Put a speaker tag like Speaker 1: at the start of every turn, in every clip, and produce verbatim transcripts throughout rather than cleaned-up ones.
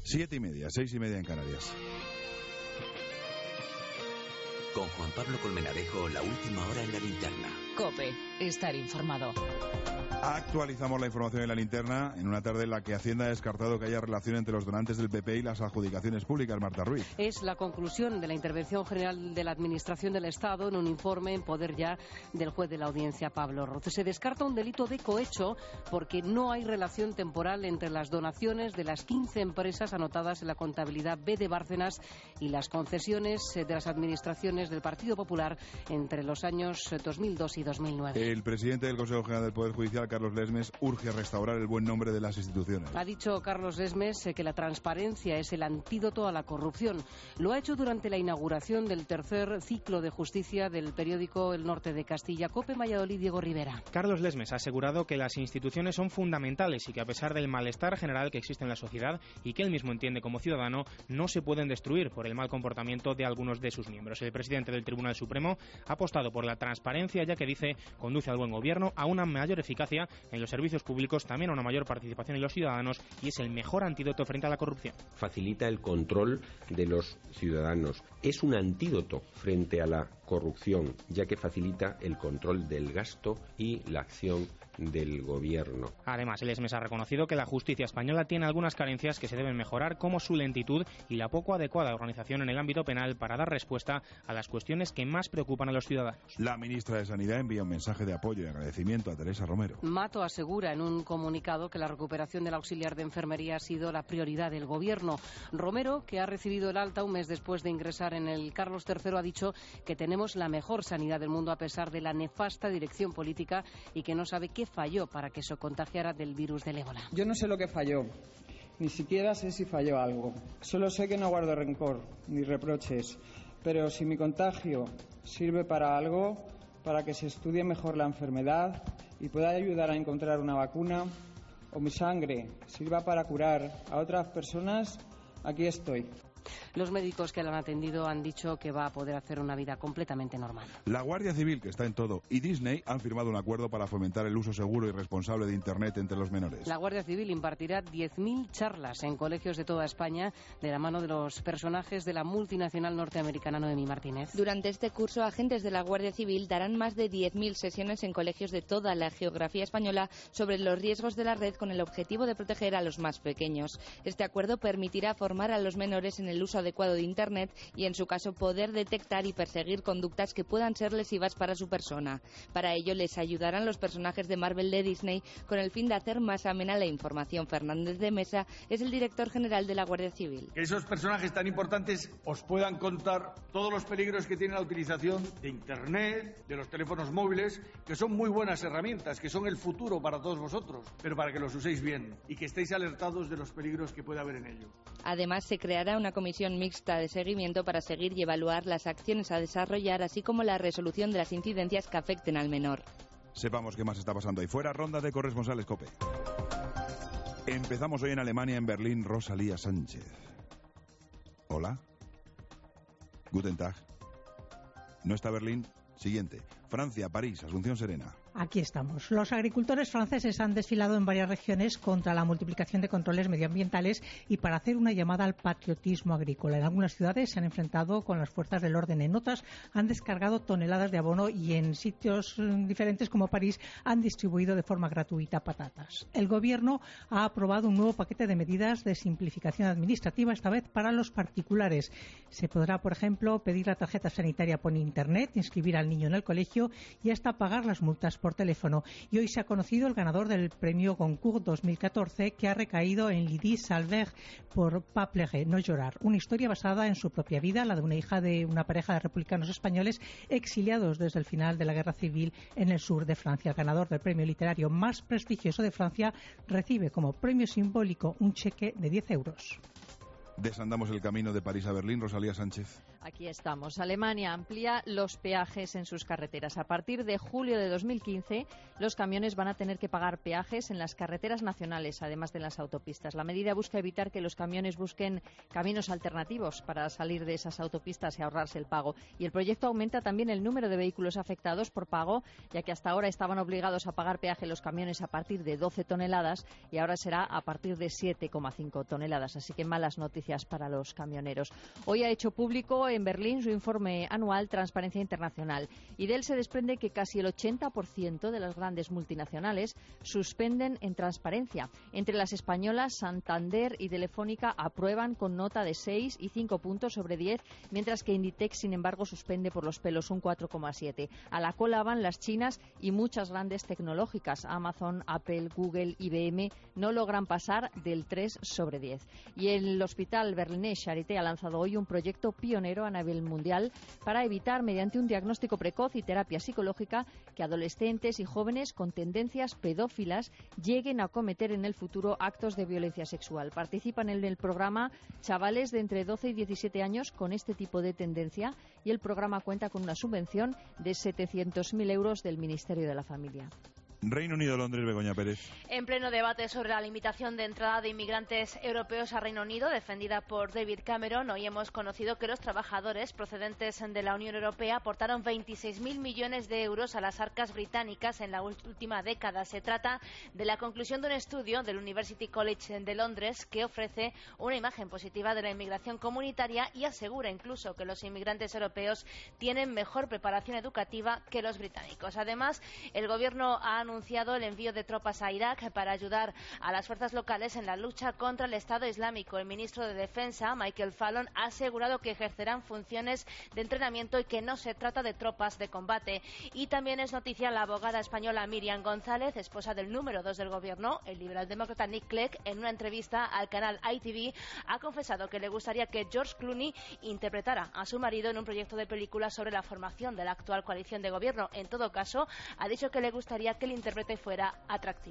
Speaker 1: Siete y media, seis y media en Canarias.
Speaker 2: Con Juan Pablo Colmenarejo, la última hora en la linterna.
Speaker 3: COPE, estar informado.
Speaker 1: Actualizamos la información en la linterna en una tarde en la que Hacienda ha descartado que haya relación entre los donantes del P P y las adjudicaciones públicas. Marta Ruiz.
Speaker 3: Es la conclusión de la intervención general de la Administración del Estado en un informe en poder ya del juez de la audiencia, Pablo Roce. Se descarta un delito de cohecho porque no hay relación temporal entre las donaciones de las quince empresas anotadas en la contabilidad B de Bárcenas y las concesiones de las administraciones del Partido Popular entre los años dos mil dos y dos mil nueve.
Speaker 1: El presidente del Consejo General del Poder Judicial, Carlos Lesmes, urge restaurar el buen nombre de las instituciones.
Speaker 3: Ha dicho Carlos Lesmes que la transparencia es el antídoto a la corrupción. Lo ha hecho durante la inauguración del tercer ciclo de justicia del periódico El Norte de Castilla. COPE Valladolid, Diego Rivera.
Speaker 4: Carlos Lesmes ha asegurado que las instituciones son fundamentales y que a pesar del malestar general que existe en la sociedad y que él mismo entiende como ciudadano, no se pueden destruir por el mal comportamiento de algunos de sus miembros. El presidente del Tribunal Supremo ha apostado por la transparencia, ya que dice conduce al buen gobierno, a una mayor eficacia en los servicios públicos, también a una mayor participación en los ciudadanos y es el mejor antídoto frente a la corrupción.
Speaker 5: Facilita el control de los ciudadanos. Es un antídoto frente a la corrupción, ya que facilita el control del gasto y la acción del gobierno.
Speaker 4: Además, Lesmes ha reconocido que la justicia española tiene algunas carencias que se deben mejorar, como su lentitud y la poco adecuada organización en el ámbito penal para dar respuesta a las cuestiones que más preocupan a los ciudadanos.
Speaker 1: La ministra de Sanidad envía un mensaje de apoyo y agradecimiento a Teresa Romero.
Speaker 3: Mato asegura en un comunicado que la recuperación del auxiliar de enfermería ha sido la prioridad del gobierno. Romero, que ha recibido el alta un mes después de ingresar en el Carlos tercero, ha dicho que tenemos la mejor sanidad del mundo a pesar de la nefasta dirección política y que no sabe qué falló para que se contagiara del virus del ébola.
Speaker 6: Yo no sé lo que falló, ni siquiera sé si falló algo. Solo sé que no guardo rencor ni reproches, pero si mi contagio sirve para algo, para que se estudie mejor la enfermedad y pueda ayudar a encontrar una vacuna, o mi sangre sirva para curar a otras personas, aquí estoy.
Speaker 3: Los médicos que la han atendido han dicho que va a poder hacer una vida completamente normal.
Speaker 1: La Guardia Civil, que está en todo, y Disney han firmado un acuerdo para fomentar el uso seguro y responsable de Internet entre los menores.
Speaker 3: La Guardia Civil impartirá diez mil charlas en colegios de toda España de la mano de los personajes de la multinacional norteamericana Noemí Martínez.
Speaker 7: Durante este curso, agentes de la Guardia Civil darán más de diez mil sesiones en colegios de toda la geografía española sobre los riesgos de la red con el objetivo de proteger a los más pequeños. Este acuerdo permitirá formar a los menores en el uso adecuado de Internet y, en su caso, poder detectar y perseguir conductas que puedan ser lesivas para su persona. Para ello, les ayudarán los personajes de Marvel de Disney con el fin de hacer más amena la información. Fernández de Mesa es el director general de la Guardia Civil.
Speaker 8: Que esos personajes tan importantes os puedan contar todos los peligros que tiene la utilización de Internet, de los teléfonos móviles, que son muy buenas herramientas, que son el futuro para todos vosotros, pero para que los uséis bien y que estéis alertados de los peligros que puede haber en ello.
Speaker 7: Además, se creará una comisión mixta de seguimiento para seguir y evaluar las acciones a desarrollar, así como la resolución de las incidencias que afecten al menor.
Speaker 1: Sepamos qué más está pasando ahí fuera. Ronda de corresponsales COPE. Empezamos hoy en Alemania, en Berlín, Rosalía Sánchez. Hola. Guten Tag. ¿No está Berlín? Siguiente. Francia, París, Asunción Serena.
Speaker 9: Aquí estamos. Los agricultores franceses han desfilado en varias regiones contra la multiplicación de controles medioambientales y para hacer una llamada al patriotismo agrícola. En algunas ciudades se han enfrentado con las fuerzas del orden, en otras han descargado toneladas de abono y en sitios diferentes como París han distribuido de forma gratuita patatas. El gobierno ha aprobado un nuevo paquete de medidas de simplificación administrativa, esta vez para los particulares. Se podrá, por ejemplo, pedir la tarjeta sanitaria por internet, inscribir al niño en el colegio y hasta pagar las multas por teléfono. Y hoy se ha conocido el ganador del premio Goncourt dos mil catorce, que ha recaído en Lydie Salver por Pas pleurer, no llorar, una historia basada en su propia vida, la de una hija de una pareja de republicanos españoles exiliados desde el final de la guerra civil en el sur de Francia. El ganador del premio literario más prestigioso de Francia recibe como premio simbólico un cheque de diez euros.
Speaker 1: Desandamos el camino de París a Berlín, Rosalía Sánchez.
Speaker 10: Aquí estamos. Alemania amplía los peajes en sus carreteras. A partir de julio de dos mil quince, los camiones van a tener que pagar peajes en las carreteras nacionales, además de en las autopistas. La medida busca evitar que los camiones busquen caminos alternativos para salir de esas autopistas y ahorrarse el pago. Y el proyecto aumenta también el número de vehículos afectados por pago, ya que hasta ahora estaban obligados a pagar peaje los camiones a partir de doce toneladas y ahora será a partir de siete coma cinco toneladas. Así que malas noticias para los camioneros. Hoy ha hecho público en Berlín su informe anual Transparencia Internacional y de él se desprende que casi el ochenta por ciento de las grandes multinacionales suspenden en transparencia. Entre las españolas, Santander y Telefónica aprueban con nota de seis y cinco puntos sobre diez, mientras que Inditex, sin embargo, suspende por los pelos un cuatro coma siete. A la cola van las chinas y muchas grandes tecnológicas. Amazon, Apple, Google, I B M no logran pasar del tres sobre diez. Y el hospital berlinés Charité ha lanzado hoy un proyecto pionero a nivel mundial para evitar, mediante un diagnóstico precoz y terapia psicológica, que adolescentes y jóvenes con tendencias pedófilas lleguen a cometer en el futuro actos de violencia sexual. Participan en el programa chavales de entre doce y diecisiete años con este tipo de tendencia y el programa cuenta con una subvención de setecientos mil euros del Ministerio de la Familia.
Speaker 1: Reino Unido, Londres, Begoña Pérez.
Speaker 11: En pleno debate sobre la limitación de entrada de inmigrantes europeos a Reino Unido, defendida por David Cameron, hoy hemos conocido que los trabajadores procedentes de la Unión Europea aportaron veintiséis mil millones de euros a las arcas británicas en la última década. Se trata de la conclusión de un estudio del University College de Londres que ofrece una imagen positiva de la inmigración comunitaria y asegura incluso que los inmigrantes europeos tienen mejor preparación educativa que los británicos. Además, el Gobierno ha anunciado el envío de tropas a Irak para ayudar a las fuerzas locales en la lucha contra el Estado Islámico. El ministro de Defensa, Michael Fallon, ha asegurado que ejercerán funciones de entrenamiento y que no se trata de tropas de combate. Y también es noticia la abogada española Miriam González, esposa del número dos del Gobierno, el liberal demócrata Nick Clegg, en una entrevista al canal I T V, ha confesado que le gustaría que George Clooney interpretara a su marido en un proyecto de película sobre la formación de la actual coalición de gobierno. En todo caso, ha dicho que le gustaría que el intérprete fuera atractivo.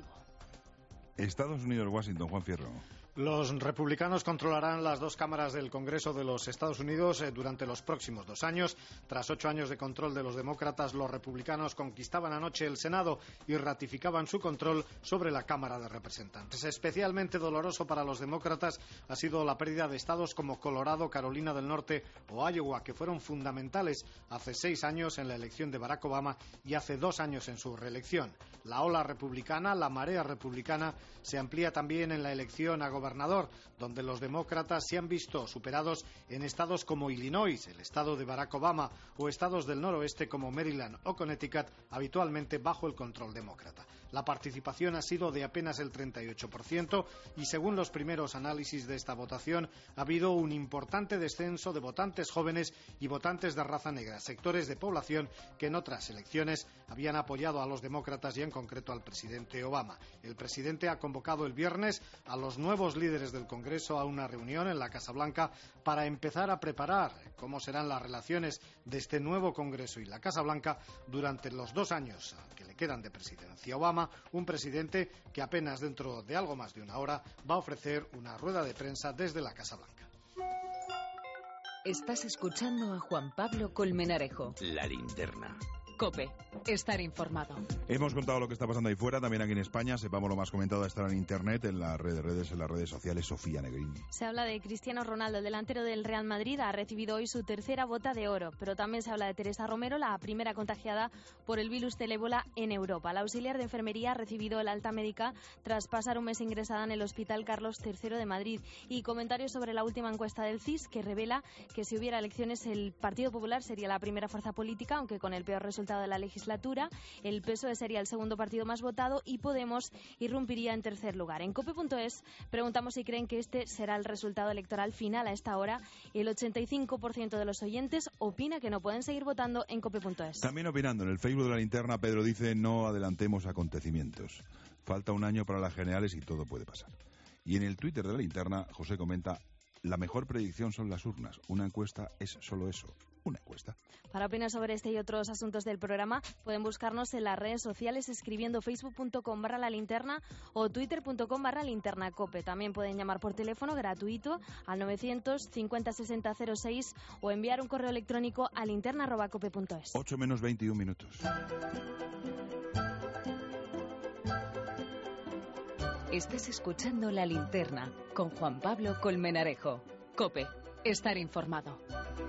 Speaker 1: Estados Unidos, Washington, Juan Fierro.
Speaker 12: Los republicanos controlarán las dos cámaras del Congreso de los Estados Unidos eh, durante los próximos dos años. Tras ocho años de control de los demócratas, los republicanos conquistaban anoche el Senado y ratificaban su control sobre la Cámara de Representantes. Especialmente doloroso para los demócratas ha sido la pérdida de estados como Colorado, Carolina del Norte o Iowa, que fueron fundamentales hace seis años en la elección de Barack Obama y hace dos años en su reelección. La ola republicana, la marea republicana, se amplía también en la elección a gobernador, donde los demócratas se han visto superados en estados como Illinois, el estado de Barack Obama, o estados del noroeste como Maryland o Connecticut, habitualmente bajo el control demócrata. La participación ha sido de apenas el treinta y ocho por ciento y según los primeros análisis de esta votación ha habido un importante descenso de votantes jóvenes y votantes de raza negra, sectores de población que en otras elecciones habían apoyado a los demócratas y en concreto al presidente Obama. El presidente ha convocado el viernes a los nuevos líderes del Congreso a una reunión en la Casa Blanca para empezar a preparar cómo serán las relaciones de este nuevo Congreso y la Casa Blanca durante los dos años que le quedan de presidencia Obama. Un presidente que apenas dentro de algo más de una hora va a ofrecer una rueda de prensa desde la Casa Blanca.
Speaker 13: Estás escuchando a Juan Pablo Colmenarejo.
Speaker 2: La linterna.
Speaker 13: COPE. Estar informado.
Speaker 1: Hemos contado lo que está pasando ahí fuera, también aquí en España. Sepamos lo más comentado, estará en internet, en las redes, redes, en las redes sociales. Sofía Negrín.
Speaker 14: Se habla de Cristiano Ronaldo, el delantero del Real Madrid, ha recibido hoy su tercera bota de oro. Pero también se habla de Teresa Romero, la primera contagiada por el virus del ébola en Europa. La auxiliar de enfermería ha recibido el alta médica tras pasar un mes ingresada en el Hospital Carlos tercero de Madrid. Y comentarios sobre la última encuesta del C I S, que revela que si hubiera elecciones el Partido Popular sería la primera fuerza política, aunque con el peor resultado de la legislatura. El P S O E sería el segundo partido más votado y Podemos irrumpiría en tercer lugar. En cope punto es preguntamos si creen que este será el resultado electoral final a esta hora. El ochenta y cinco por ciento de los oyentes opina que no pueden seguir votando en cope punto es.
Speaker 1: También opinando en el Facebook de la linterna, Pedro dice: no adelantemos acontecimientos. Falta un año para las generales y todo puede pasar. Y en el Twitter de la linterna, José comenta: la mejor predicción son las urnas. Una encuesta es solo eso, una encuesta.
Speaker 14: Para opinar sobre este y otros asuntos del programa, pueden buscarnos en las redes sociales escribiendo facebook.com barra la linterna o twitter.com barra linterna cope. También pueden llamar por teléfono gratuito al novecientos cincuenta sesenta cero seis o enviar un correo electrónico a linterna arroba cope punto es.
Speaker 1: ocho menos veintiún minutos.
Speaker 13: Estás escuchando La Linterna con Juan Pablo Colmenarejo. COPE. Estar informado.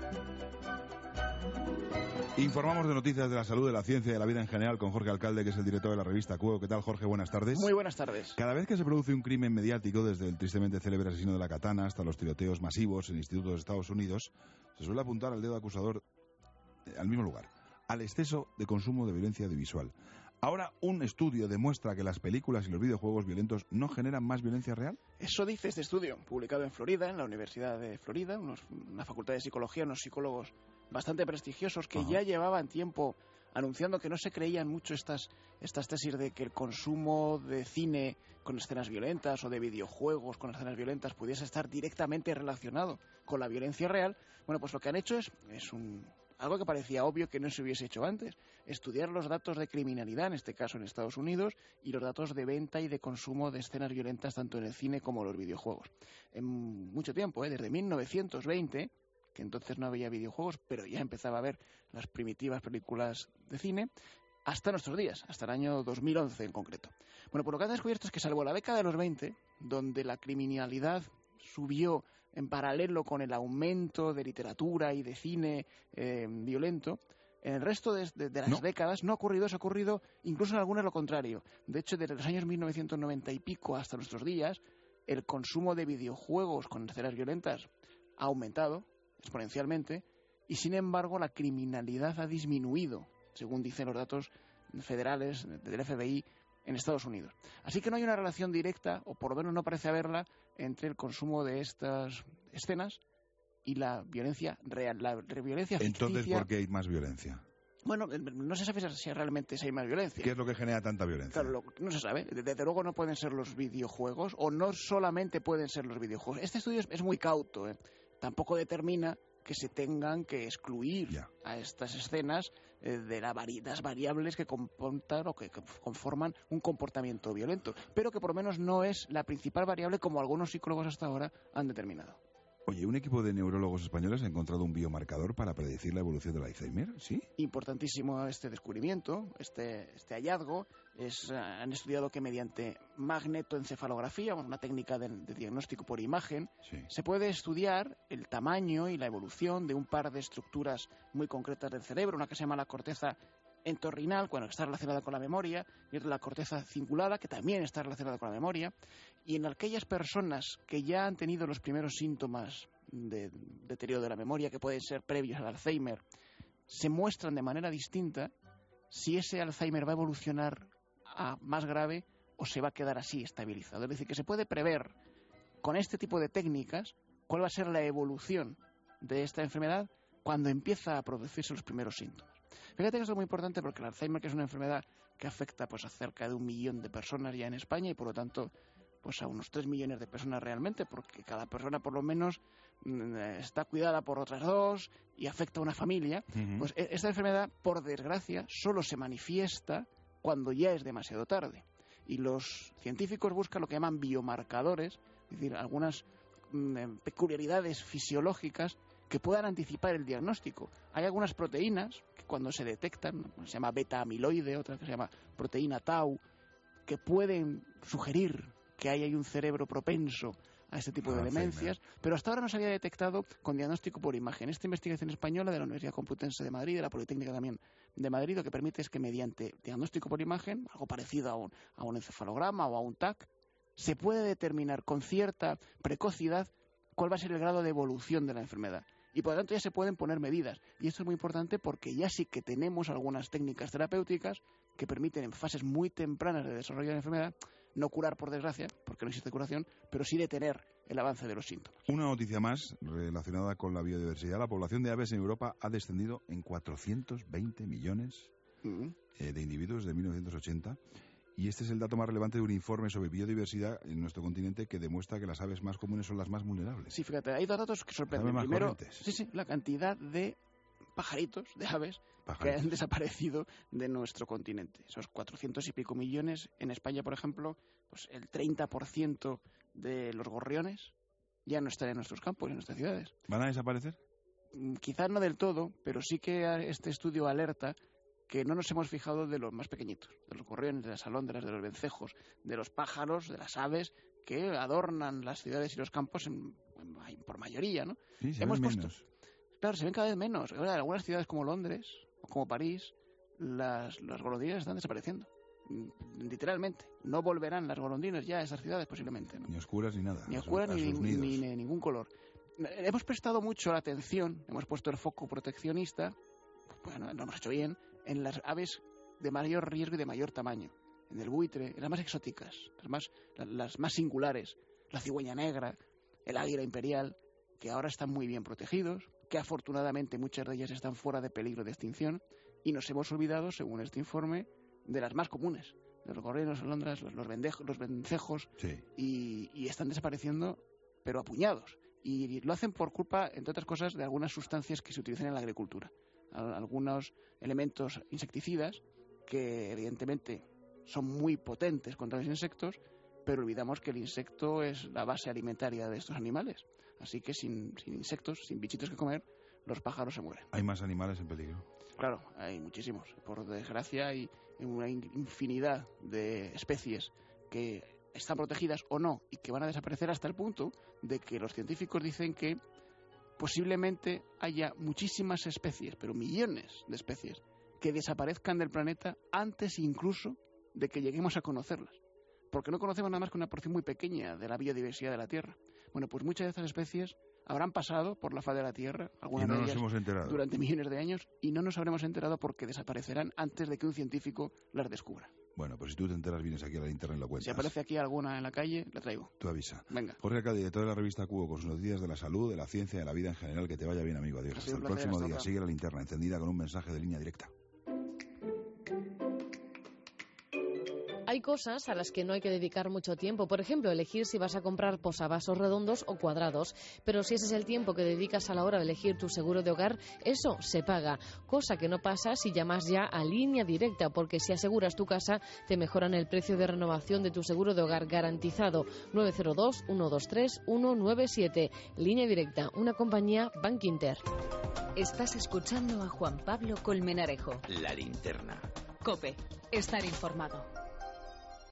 Speaker 1: Informamos de noticias de la salud, de la ciencia y de la vida en general con Jorge Alcalde, que es el director de la revista Cueo. ¿Qué tal, Jorge? Buenas tardes.
Speaker 15: Muy buenas tardes.
Speaker 1: Cada vez que se produce un crimen mediático, desde el tristemente célebre asesino de la Katana hasta los tiroteos masivos en institutos de Estados Unidos, se suele apuntar al dedo acusador eh, al mismo lugar, al exceso de consumo de violencia audiovisual. Ahora, un estudio demuestra que las películas y los videojuegos violentos no generan más violencia real.
Speaker 15: Eso dice este estudio, publicado en Florida, en la Universidad de Florida, unos, una facultad de psicología, unos psicólogos bastante prestigiosos que Ajá. ya llevaban tiempo anunciando que no se creían mucho estas, estas tesis de que el consumo de cine con escenas violentas o de videojuegos con escenas violentas pudiese estar directamente relacionado con la violencia real. Bueno, pues lo que han hecho es, es un... algo que parecía obvio que no se hubiese hecho antes, estudiar los datos de criminalidad, en este caso en Estados Unidos, y los datos de venta y de consumo de escenas violentas tanto en el cine como en los videojuegos. En mucho tiempo, ¿eh? desde mil novecientos veinte, que entonces no había videojuegos, pero ya empezaba a haber las primitivas películas de cine, hasta nuestros días, hasta el año dos mil once en concreto. Bueno, pues lo que han descubierto es que salvo la década de los veinte, donde la criminalidad subió en paralelo con el aumento de literatura y de cine eh, violento, en el resto de, de, de las no. décadas no ha ocurrido eso, ha ocurrido incluso en algunas lo contrario. De hecho, desde los años mil novecientos noventa y pico hasta nuestros días, el consumo de videojuegos con escenas violentas ha aumentado exponencialmente y, sin embargo, la criminalidad ha disminuido, según dicen los datos federales del F B I en Estados Unidos. Así que no hay una relación directa, o por lo menos no parece haberla, entre el consumo de estas escenas y la violencia real, la violencia ficticia.
Speaker 1: Entonces, ¿por qué hay más violencia?
Speaker 15: Bueno, no se sabe si realmente hay más violencia.
Speaker 1: ¿Qué es lo que genera tanta violencia?
Speaker 15: Claro, lo, no se sabe. Desde luego no pueden ser los videojuegos, o no solamente pueden ser los videojuegos. Este estudio es, es muy cauto, ¿eh? Tampoco determina que se tengan que excluir ya. a estas escenas eh, de la vari- las variables que comportan o que, que conforman un comportamiento violento, pero que por lo menos no es la principal variable como algunos psicólogos hasta ahora han determinado.
Speaker 1: Oye, un equipo de neurólogos españoles ha encontrado un biomarcador para predecir la evolución del Alzheimer, ¿sí?
Speaker 15: Importantísimo este descubrimiento, este, este hallazgo. Es, uh, han estudiado que mediante magnetoencefalografía, una técnica de, de diagnóstico por imagen, sí. se puede estudiar el tamaño y la evolución de un par de estructuras muy concretas del cerebro, una que se llama la corteza entorrinal, bueno, que está relacionada con la memoria, y otra la corteza cingulada, que también está relacionada con la memoria, y en aquellas personas que ya han tenido los primeros síntomas de deterioro de la memoria, que pueden ser previos al Alzheimer, se muestran de manera distinta si ese Alzheimer va a evolucionar a más grave o se va a quedar así estabilizado. Es decir, que se puede prever con este tipo de técnicas cuál va a ser la evolución de esta enfermedad cuando empieza a producirse los primeros síntomas. Fíjate que esto es muy importante porque el Alzheimer, que es una enfermedad que afecta pues a cerca de un millón de personas ya en España y por lo tanto pues a unos tres millones de personas realmente, porque cada persona por lo menos mm, está cuidada por otras dos y afecta a una familia, uh-huh. pues esta enfermedad, por desgracia, solo se manifiesta cuando ya es demasiado tarde. Y los científicos buscan lo que llaman biomarcadores, es decir, algunas mm, peculiaridades fisiológicas que puedan anticipar el diagnóstico. Hay algunas proteínas que cuando se detectan, se llama beta-amiloide, otra que se llama proteína tau, que pueden sugerir que ahí hay un cerebro propenso a este tipo de demencias, pero hasta ahora no se había detectado con diagnóstico por imagen. Esta investigación española de la Universidad Complutense de Madrid, de la Politécnica también de Madrid, lo que permite es que mediante diagnóstico por imagen, algo parecido a un, a un encefalograma o a un T A C, se puede determinar con cierta precocidad cuál va a ser el grado de evolución de la enfermedad. Y por lo tanto ya se pueden poner medidas. Y esto es muy importante porque ya sí que tenemos algunas técnicas terapéuticas que permiten en fases muy tempranas de desarrollo de la enfermedad no curar por desgracia, porque no existe curación, pero sí detener el avance de los síntomas.
Speaker 1: Una noticia más relacionada con la biodiversidad. La población de aves en Europa ha descendido en cuatrocientos veinte millones uh-huh. eh, de individuos desde mil novecientos ochenta. Y este es el dato más relevante de un informe sobre biodiversidad en nuestro continente que demuestra que las aves más comunes son las más vulnerables.
Speaker 15: Sí, fíjate, hay dos datos que sorprenden. Primero, sí, sí, la cantidad de pajaritos, de aves,
Speaker 1: Pajaritos.
Speaker 15: que han desaparecido de nuestro continente. Esos cuatrocientos y pico millones, en España, por ejemplo, pues el treinta por ciento de los gorriones ya no están en nuestros campos, en nuestras ciudades.
Speaker 1: ¿Van a desaparecer?
Speaker 15: Quizás no del todo, pero sí que este estudio alerta que no nos hemos fijado de los más pequeñitos, de los gorriones, de las alondras, de los vencejos, de los pájaros, de las aves que adornan las ciudades y los campos en, en, por mayoría, ¿no?
Speaker 1: Sí, se
Speaker 15: hemos
Speaker 1: ven
Speaker 15: puesto,
Speaker 1: menos.
Speaker 15: Claro, se ven cada vez menos. Ahora, en algunas ciudades como Londres o como París, las, las golondrinas están desapareciendo. Literalmente. No volverán las golondrinas ya a esas ciudades posiblemente, ¿no?
Speaker 1: Ni oscuras ni nada.
Speaker 15: Ni
Speaker 1: a
Speaker 15: oscuras
Speaker 1: sus- a
Speaker 15: ni,
Speaker 1: sus
Speaker 15: ni,
Speaker 1: nidos.
Speaker 15: ni- ni ningún color. Hemos prestado mucho la atención, hemos puesto el foco proteccionista, bueno, lo hemos hecho bien, en las aves de mayor riesgo y de mayor tamaño. En el buitre, en las más exóticas, las más, las más singulares, la cigüeña negra, el águila imperial, que ahora están muy bien protegidos, que afortunadamente muchas de ellas están fuera de peligro de extinción, y nos hemos olvidado, según este informe, de las más comunes, de los gorriones, los alondras, los, los, vendejos, los vencejos,
Speaker 1: Sí.
Speaker 15: y, y están desapareciendo, pero a puñados. Y lo hacen por culpa, entre otras cosas, de algunas sustancias que se utilizan en la agricultura. Al- Algunos elementos insecticidas que, evidentemente, son muy potentes contra los insectos, pero olvidamos que el insecto es la base alimentaria de estos animales. Así que sin, sin insectos, sin bichitos que comer, los pájaros se mueren.
Speaker 1: Hay más animales en peligro.
Speaker 15: Claro, hay muchísimos. Por desgracia hay una in- infinidad de especies que están protegidas o no y que van a desaparecer hasta el punto de que los científicos dicen que posiblemente haya muchísimas especies, pero millones de especies, que desaparezcan del planeta antes incluso de que lleguemos a conocerlas. Porque no conocemos nada más que una porción muy pequeña de la biodiversidad de la Tierra. Bueno, pues muchas de estas especies habrán pasado por la faz de la Tierra, algunas
Speaker 1: Y no
Speaker 15: de
Speaker 1: nos
Speaker 15: ellas
Speaker 1: hemos enterado.
Speaker 15: durante millones de años, y no nos habremos enterado porque desaparecerán antes de que un científico las descubra.
Speaker 1: Bueno, pues si tú te enteras, vienes aquí a la linterna y lo cuentas.
Speaker 15: Si aparece aquí alguna en la calle, la traigo.
Speaker 1: Tú avisa.
Speaker 15: Venga.
Speaker 1: Jorge Alcalde, director de la revista Cubo, con sus noticias de la salud, de la ciencia, de la vida en general. Que te vaya bien, amigo. Adiós.
Speaker 15: Ha
Speaker 1: Hasta
Speaker 15: sido
Speaker 1: el
Speaker 15: un placer,
Speaker 1: próximo
Speaker 15: hasta
Speaker 1: día.
Speaker 15: otra.
Speaker 1: Sigue la linterna encendida con un mensaje de línea directa.
Speaker 16: Hay cosas a las que no hay que dedicar mucho tiempo. Por ejemplo, elegir si vas a comprar posavasos redondos o cuadrados. Pero si ese es el tiempo que dedicas a la hora de elegir tu seguro de hogar, eso se paga. Cosa que no pasa si llamas ya a Línea Directa, porque si aseguras tu casa, te mejoran el precio de renovación de tu seguro de hogar garantizado. nueve cero dos, uno dos tres, uno nueve siete. Línea Directa, una compañía Bank Inter.
Speaker 13: Estás escuchando a Juan Pablo Colmenarejo.
Speaker 2: La linterna.
Speaker 13: COPE. Estar informado.